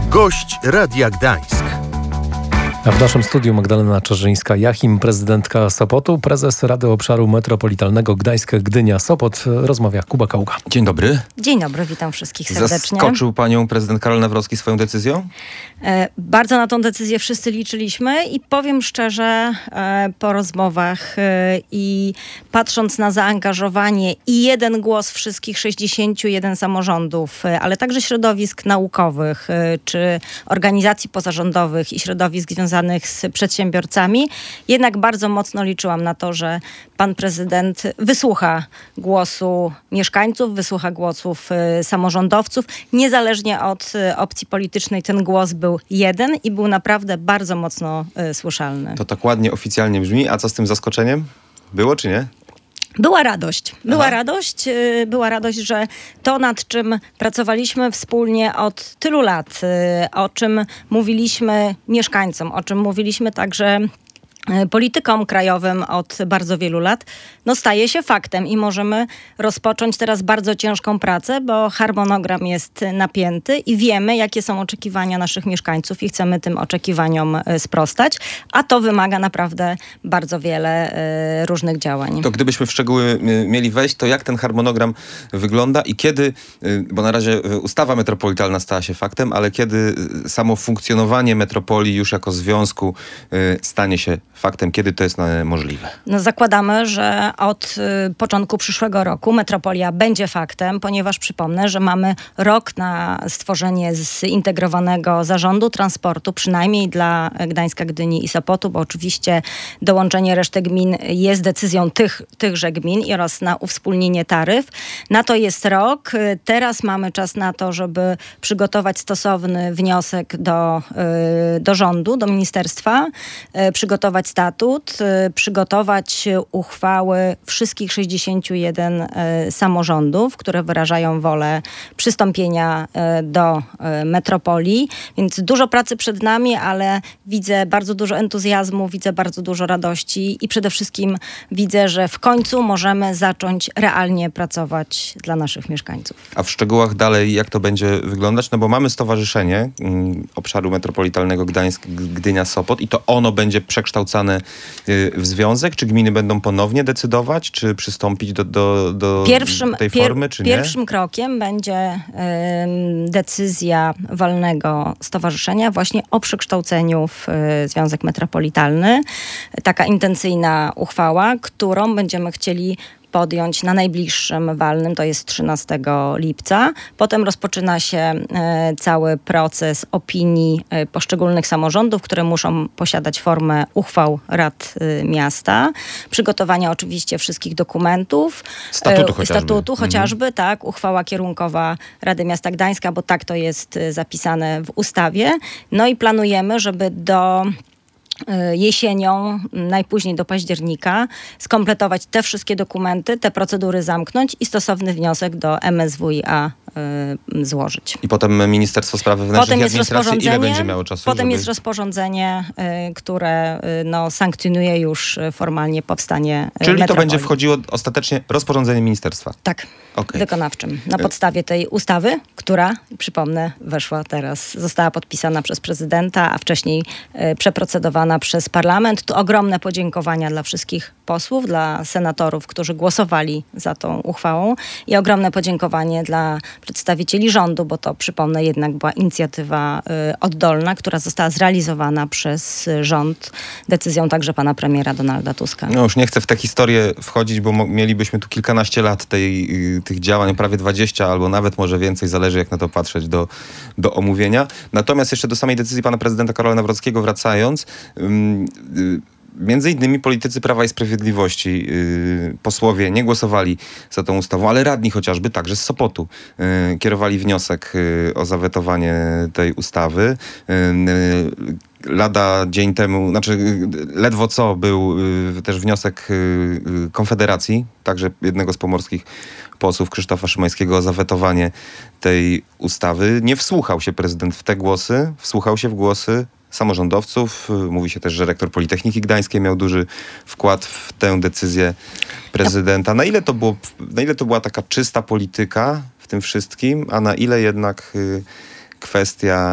Gość Radia Gdańsk. A w naszym studiu Magdalena Czerzyńska-Jachim, prezydentka Sopotu, prezes Rady Obszaru Metropolitalnego Gdańsk-Gdynia-Sopot. Rozmawia Kuba Kaługa. Dzień dobry. Dzień dobry, witam wszystkich serdecznie. Zaskoczył panią prezydent Karol Nawrocki swoją decyzją? Bardzo na tą decyzję wszyscy liczyliśmy i powiem szczerze, po rozmowach i patrząc na zaangażowanie i jeden głos wszystkich 61 samorządów, ale także środowisk naukowych, czy organizacji pozarządowych i środowisk związanych z przedsiębiorcami, jednak bardzo mocno liczyłam na to, że pan prezydent wysłucha głosu mieszkańców, wysłucha głosów samorządowców. Niezależnie od opcji politycznej ten głos był jeden i był naprawdę bardzo mocno słyszalny. To tak ładnie oficjalnie brzmi, a co z tym zaskoczeniem? Było czy nie? Była radość. Była radość, że to, nad czym pracowaliśmy wspólnie od tylu lat, o czym mówiliśmy mieszkańcom, o czym mówiliśmy także politykom krajowym od bardzo wielu lat, staje się faktem i możemy rozpocząć teraz bardzo ciężką pracę, bo harmonogram jest napięty i wiemy, jakie są oczekiwania naszych mieszkańców i chcemy tym oczekiwaniom sprostać, a to wymaga naprawdę bardzo wiele różnych działań. To gdybyśmy w szczegóły mieli wejść, to jak ten harmonogram wygląda i kiedy, bo na razie ustawa metropolitalna stała się faktem, ale kiedy samo funkcjonowanie metropolii już jako związku stanie się faktem, kiedy to jest możliwe? Zakładamy, że od początku przyszłego roku metropolia będzie faktem, ponieważ przypomnę, że mamy rok na stworzenie zintegrowanego zarządu transportu, przynajmniej dla Gdańska, Gdyni i Sopotu, bo oczywiście dołączenie reszty gmin jest decyzją tychże gmin oraz na uwspólnienie taryf. Na to jest rok. Teraz mamy czas na to, żeby przygotować stosowny wniosek do rządu, do ministerstwa, przygotować statut, przygotować uchwały wszystkich 61 samorządów, które wyrażają wolę przystąpienia do metropolii. Więc dużo pracy przed nami, ale widzę bardzo dużo entuzjazmu, widzę bardzo dużo radości i przede wszystkim widzę, że w końcu możemy zacząć realnie pracować dla naszych mieszkańców. A w szczegółach dalej jak to będzie wyglądać? No bo mamy stowarzyszenie obszaru metropolitalnego Gdańsk-Gdynia-Sopot i to ono będzie przekształcane w związek? Czy gminy będą ponownie decydować, czy przystąpić do tej formy, czy nie? Pierwszym krokiem będzie decyzja walnego stowarzyszenia właśnie o przekształceniu w Związek Metropolitalny. Taka intencyjna uchwała, którą będziemy chcieli podjąć na najbliższym walnym, to jest 13 lipca. Potem rozpoczyna się cały proces opinii poszczególnych samorządów, które muszą posiadać formę uchwał rad miasta. Przygotowania oczywiście wszystkich dokumentów. Statutu chociażby, tak. Uchwała kierunkowa Rady Miasta Gdańska, bo tak to jest zapisane w ustawie. I planujemy, żeby jesienią, najpóźniej do października, skompletować te wszystkie dokumenty, te procedury zamknąć i stosowny wniosek do MSWiA złożyć. I potem Ministerstwo Spraw Wewnętrznych i Administracji ile będzie miało czasu? Potem jest rozporządzenie, które sankcjonuje już formalnie powstanie Czyli metropolii. to będzie wchodziło ostatecznie rozporządzenie ministerstwa? Tak. Okay. Wykonawczym. Na podstawie tej ustawy, która, przypomnę, weszła teraz, została podpisana przez prezydenta, a wcześniej przeprocedowana przez parlament. Tu ogromne podziękowania dla wszystkich posłów, dla senatorów, którzy głosowali za tą uchwałą i ogromne podziękowanie dla przedstawicieli rządu, bo to, przypomnę, jednak była inicjatywa oddolna, która została zrealizowana przez rząd decyzją także pana premiera Donalda Tuska. Już nie chcę w tę historię wchodzić, bo mielibyśmy tu kilkanaście lat tych działań, prawie 20 albo nawet może więcej, zależy jak na to patrzeć do omówienia. Natomiast jeszcze do samej decyzji pana prezydenta Karola Nawrockiego wracając, między innymi politycy Prawa i Sprawiedliwości, posłowie nie głosowali za tą ustawą, ale radni chociażby, także z Sopotu, kierowali wniosek o zawetowanie tej ustawy. Lada dzień temu, ledwo co był też wniosek Konfederacji, także jednego z pomorskich posłów, Krzysztofa Szymańskiego, o zawetowanie tej ustawy. Nie wsłuchał się prezydent w te głosy, wsłuchał się w głosy samorządowców. Mówi się też, że rektor Politechniki Gdańskiej miał duży wkład w tę decyzję prezydenta. Na ile to była taka czysta polityka w tym wszystkim, a na ile jednak kwestia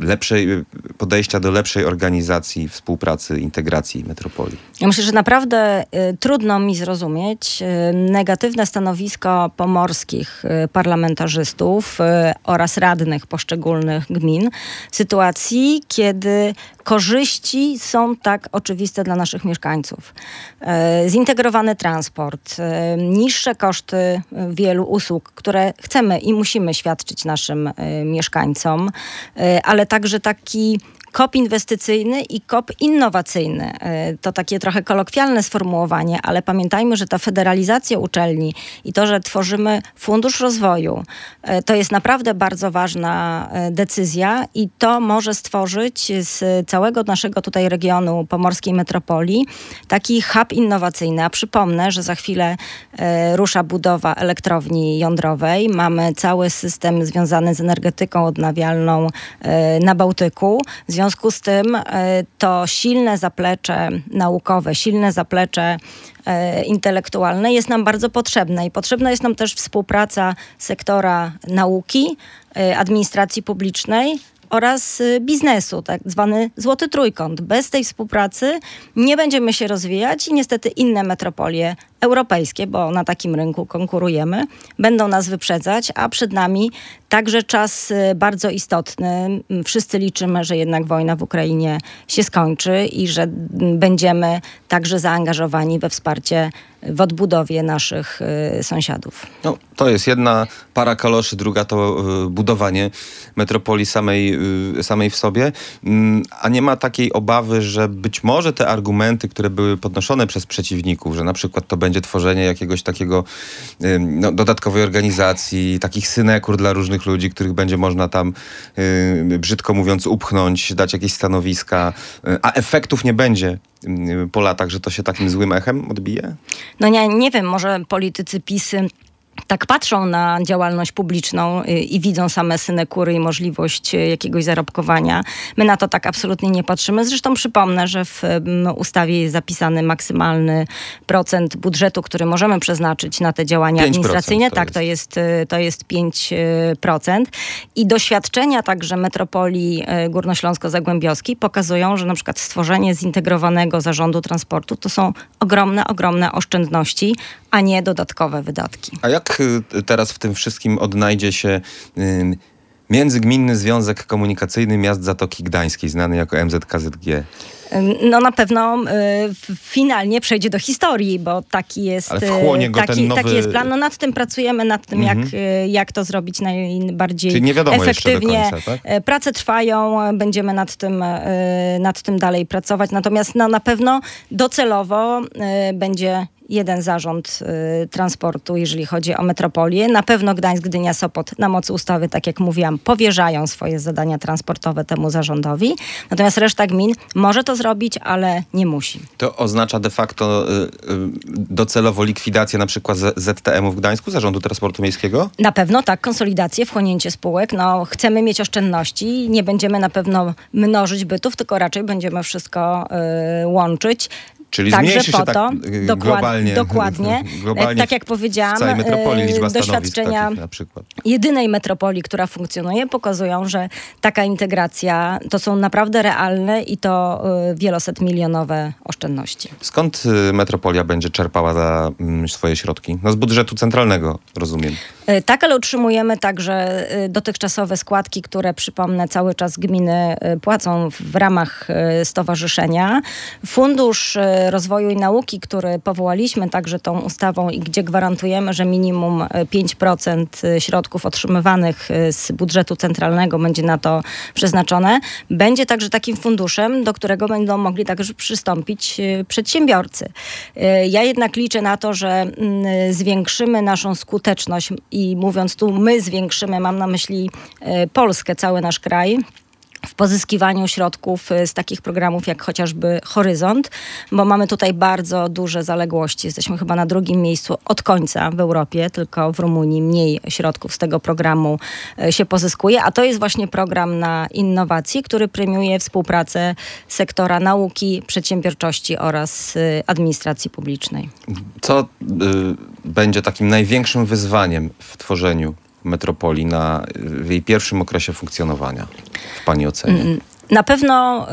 podejścia do lepszej organizacji, współpracy, integracji metropolii? Ja myślę, że naprawdę trudno mi zrozumieć negatywne stanowisko pomorskich parlamentarzystów oraz radnych poszczególnych gmin w sytuacji, kiedy korzyści są tak oczywiste dla naszych mieszkańców. Zintegrowany transport, niższe koszty wielu usług, które chcemy i musimy świadczyć naszym mieszkańcom, ale także taki KOP inwestycyjny i KOP innowacyjny. To takie trochę kolokwialne sformułowanie, ale pamiętajmy, że ta federalizacja uczelni i to, że tworzymy fundusz rozwoju, to jest naprawdę bardzo ważna decyzja i to może stworzyć z całego naszego tutaj regionu pomorskiej metropolii taki hub innowacyjny. A przypomnę, że za chwilę rusza budowa elektrowni jądrowej. Mamy cały system związany z energetyką odnawialną na Bałtyku. W związku z tym to silne zaplecze naukowe, silne zaplecze intelektualne jest nam bardzo potrzebne i potrzebna jest nam też współpraca sektora nauki, administracji publicznej oraz biznesu, tak zwany złoty trójkąt. Bez tej współpracy nie będziemy się rozwijać i niestety inne metropolie europejskie, bo na takim rynku konkurujemy, będą nas wyprzedzać, a przed nami także czas bardzo istotny. Wszyscy liczymy, że jednak wojna w Ukrainie się skończy i że będziemy także zaangażowani we wsparcie w odbudowie naszych sąsiadów. No, to jest jedna para kaloszy, druga to budowanie metropolii samej w sobie. A nie ma takiej obawy, że być może te argumenty, które były podnoszone przez przeciwników, że na przykład to będzie tworzenie jakiegoś takiego dodatkowej organizacji, takich synekur dla różnych ludzi, których będzie można tam, brzydko mówiąc, upchnąć, dać jakieś stanowiska, a efektów nie będzie po latach, że to się takim złym echem odbije? No nie wiem, może politycy PiS-y tak patrzą na działalność publiczną i widzą same synekury i możliwość jakiegoś zarobkowania. My na to tak absolutnie nie patrzymy. Zresztą przypomnę, że w ustawie jest zapisany maksymalny procent budżetu, który możemy przeznaczyć na te działania administracyjne. Tak, to jest 5%. I doświadczenia także metropolii górnośląsko-zagłębiowskiej pokazują, że na przykład stworzenie zintegrowanego zarządu transportu to są ogromne oszczędności, a nie dodatkowe wydatki. A jak teraz w tym wszystkim odnajdzie się Międzygminny Związek Komunikacyjny Miast Zatoki Gdańskiej, znany jako MZKZG? No na pewno finalnie przejdzie do historii, bo taki jest, ale wchłonie go ten nowy... taki jest plan. No nad tym pracujemy, nad tym jak to zrobić najbardziej czyli nie wiadomo efektywnie. Jeszcze do końca, tak? Prace trwają, będziemy nad tym dalej pracować. Natomiast na pewno docelowo będzie jeden zarząd transportu, jeżeli chodzi o metropolię. Na pewno Gdańsk, Gdynia, Sopot na mocy ustawy, tak jak mówiłam, powierzają swoje zadania transportowe temu zarządowi. Natomiast reszta gmin może to zrobić, ale nie musi. To oznacza de facto docelowo likwidację na przykład ZTM-u w Gdańsku, Zarządu Transportu Miejskiego? Na pewno tak, konsolidację, wchłonięcie spółek. No, chcemy mieć oszczędności, nie będziemy na pewno mnożyć bytów, tylko raczej będziemy wszystko łączyć. Czyli także zmniejszy się tak globalnie, tak jak powiedziałam, w całej metropolii liczba doświadczenia na przykład. Jedynej metropolii, która funkcjonuje, pokazują, że taka integracja to są naprawdę realne i to wielosetmilionowe oszczędności. Skąd metropolia będzie czerpała swoje środki? No z budżetu centralnego, rozumiem. Tak, ale utrzymujemy także dotychczasowe składki, które, przypomnę, cały czas gminy płacą w ramach stowarzyszenia. Fundusz Rozwoju i Nauki, który powołaliśmy także tą ustawą i gdzie gwarantujemy, że minimum 5% środków otrzymywanych z budżetu centralnego będzie na to przeznaczone, będzie także takim funduszem, do którego będą mogli także przystąpić przedsiębiorcy. Ja jednak liczę na to, że zwiększymy naszą skuteczność i mówiąc tu my zwiększymy, mam na myśli Polskę, cały nasz kraj, w pozyskiwaniu środków z takich programów jak chociażby Horyzont, bo mamy tutaj bardzo duże zaległości. Jesteśmy chyba na drugim miejscu od końca w Europie, tylko w Rumunii mniej środków z tego programu się pozyskuje, a to jest właśnie program na innowacje, który premiuje współpracę sektora nauki, przedsiębiorczości oraz administracji publicznej. Co będzie takim największym wyzwaniem w tworzeniu metropolii w jej pierwszym okresie funkcjonowania? w pani ocenie? Na pewno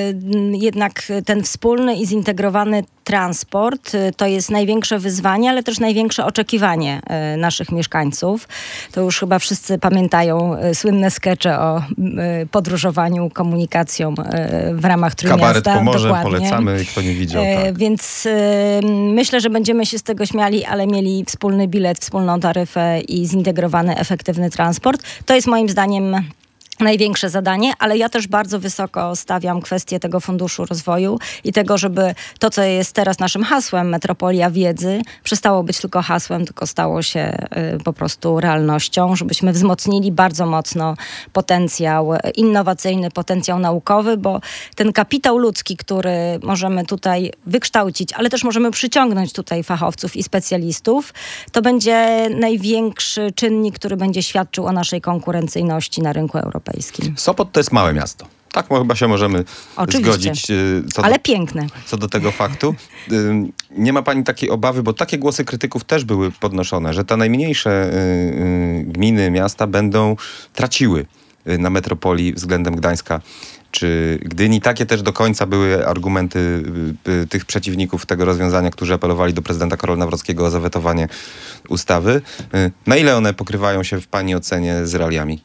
jednak ten wspólny i zintegrowany transport to jest największe wyzwanie, ale też największe oczekiwanie naszych mieszkańców. To już chyba wszyscy pamiętają słynne skecze o podróżowaniu komunikacją w ramach Trójmiasta. Kabaret Pomorze, dokładnie. polecamy, kto nie widział. Tak. Więc myślę, że będziemy się z tego śmiali, ale mieli wspólny bilet, wspólną taryfę i zintegrowany, efektywny transport. To jest moim zdaniem największe zadanie, ale ja też bardzo wysoko stawiam kwestię tego Funduszu Rozwoju i tego, żeby to, co jest teraz naszym hasłem, Metropolia Wiedzy, przestało być tylko hasłem, tylko stało się po prostu realnością, żebyśmy wzmocnili bardzo mocno potencjał innowacyjny, potencjał naukowy, bo ten kapitał ludzki, który możemy tutaj wykształcić, ale też możemy przyciągnąć tutaj fachowców i specjalistów, to będzie największy czynnik, który będzie świadczył o naszej konkurencyjności na rynku europejskim. Sopot to jest małe miasto. Tak, chyba się możemy zgodzić. Ale piękne. Co do tego faktu. Nie ma pani takiej obawy, bo takie głosy krytyków też były podnoszone, że te najmniejsze gminy, miasta będą traciły na metropolii względem Gdańska czy Gdyni. Takie też do końca były argumenty tych przeciwników tego rozwiązania, którzy apelowali do prezydenta Karola Nawrockiego o zawetowanie ustawy. Na ile one pokrywają się w pani ocenie z realiami?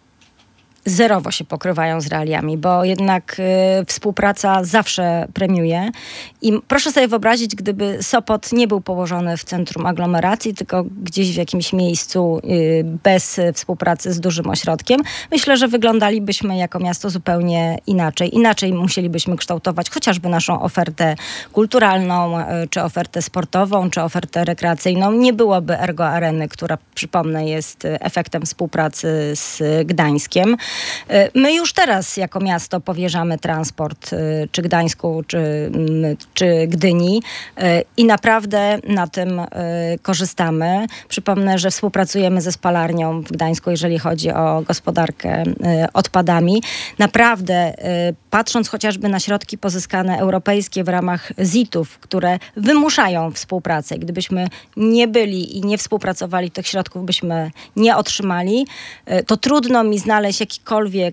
Zerowo się pokrywają z realiami, bo jednak współpraca zawsze premiuje. I proszę sobie wyobrazić, gdyby Sopot nie był położony w centrum aglomeracji, tylko gdzieś w jakimś miejscu bez współpracy z dużym ośrodkiem. Myślę, że wyglądalibyśmy jako miasto zupełnie inaczej. Inaczej musielibyśmy kształtować chociażby naszą ofertę kulturalną, czy ofertę sportową, czy ofertę rekreacyjną. Nie byłoby Ergo Areny, która, przypomnę, jest efektem współpracy z Gdańskiem. My już teraz jako miasto powierzamy transport czy Gdańsku, czy Gdyni i naprawdę na tym korzystamy. Przypomnę, że współpracujemy ze spalarnią w Gdańsku, jeżeli chodzi o gospodarkę odpadami. Naprawdę, patrząc chociażby na środki pozyskane europejskie w ramach ZIT-ów, które wymuszają współpracę. Gdybyśmy nie byli i nie współpracowali, tych środków byśmy nie otrzymali, to trudno mi znaleźć jakikolwiek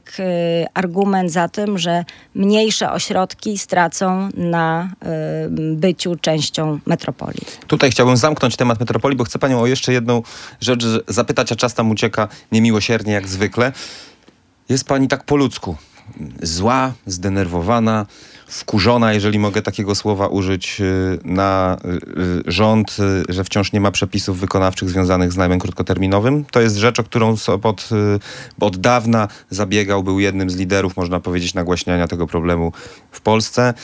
argument za tym, że mniejsze ośrodki stracą na byciu częścią metropolii. Tutaj chciałbym zamknąć temat metropolii, bo chcę panią o jeszcze jedną rzecz zapytać, a czas tam ucieka niemiłosiernie jak zwykle. Jest pani tak po ludzku. Zła, zdenerwowana, wkurzona, jeżeli mogę takiego słowa użyć, na rząd, że wciąż nie ma przepisów wykonawczych związanych z najmem krótkoterminowym. To jest rzecz, o którą Sopot od dawna zabiegał, był jednym z liderów, można powiedzieć, nagłaśniania tego problemu w Polsce.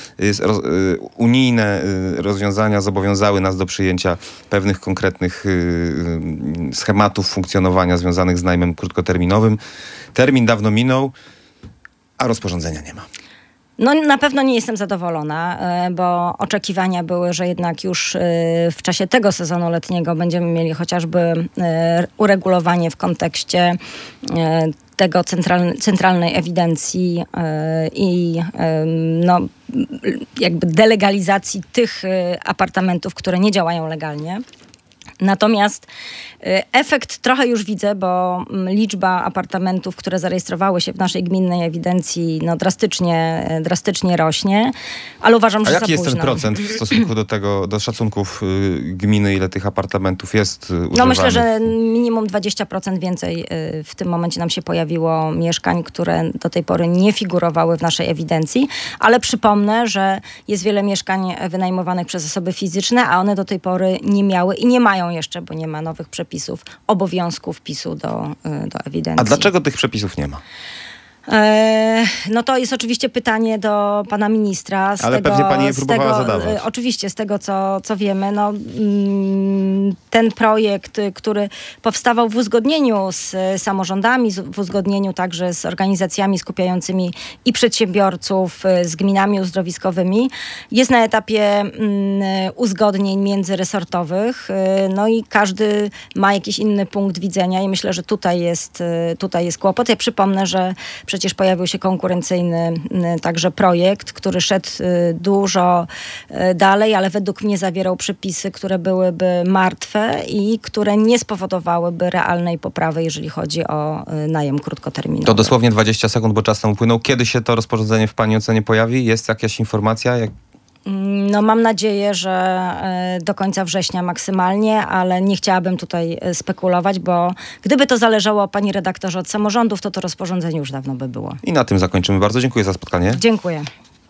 Unijne rozwiązania zobowiązały nas do przyjęcia pewnych konkretnych schematów funkcjonowania związanych z najmem krótkoterminowym. Termin dawno minął, a rozporządzenia nie ma. No na pewno nie jestem zadowolona, bo oczekiwania były, że jednak już w czasie tego sezonu letniego będziemy mieli chociażby uregulowanie w kontekście tego centralnej ewidencji i no, jakby delegalizacji tych apartamentów, które nie działają legalnie. Natomiast efekt trochę już widzę, bo liczba apartamentów, które zarejestrowały się w naszej gminnej ewidencji, no drastycznie rośnie, ale uważam, że za późno. A jaki jest ten procent w stosunku do szacunków gminy, ile tych apartamentów jest używanych? No myślę, że minimum 20% więcej w tym momencie nam się pojawiło mieszkań, które do tej pory nie figurowały w naszej ewidencji, ale przypomnę, że jest wiele mieszkań wynajmowanych przez osoby fizyczne, a one do tej pory nie miały i nie mają jeszcze, bo nie ma nowych przepisów, obowiązku wpisu do ewidencji. A dlaczego tych przepisów nie ma? No to jest oczywiście pytanie do pana ministra. Ale pewnie pani je próbowała zadawać. Oczywiście, z tego co wiemy, no, ten projekt, który powstawał w uzgodnieniu z samorządami, w uzgodnieniu także z organizacjami skupiającymi i przedsiębiorców, z gminami uzdrowiskowymi, jest na etapie uzgodnień międzyresortowych. No i każdy ma jakiś inny punkt widzenia i myślę, że tutaj jest kłopot. Ja przypomnę, że przecież przecież pojawił się konkurencyjny także projekt, który szedł dużo dalej, ale według mnie zawierał przepisy, które byłyby martwe i które nie spowodowałyby realnej poprawy, jeżeli chodzi o najem krótkoterminowy. To dosłownie 20 sekund, bo czas nam upłynął. Kiedy się to rozporządzenie w pani ocenie pojawi? Jest jakaś informacja? No mam nadzieję, że do końca września maksymalnie, ale nie chciałabym tutaj spekulować, bo gdyby to zależało, pani redaktorze, od samorządów, to rozporządzenie już dawno by było. I na tym zakończymy. Bardzo dziękuję za spotkanie. Dziękuję.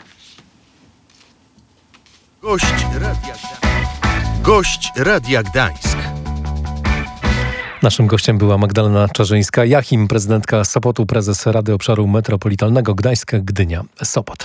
Gość Radia Gdańsk. Naszym gościem była Magdalena Czarzyńska-Jachim, prezydentka Sopotu, prezes Rady Obszaru Metropolitalnego Gdańsk-Gdynia-Sopot.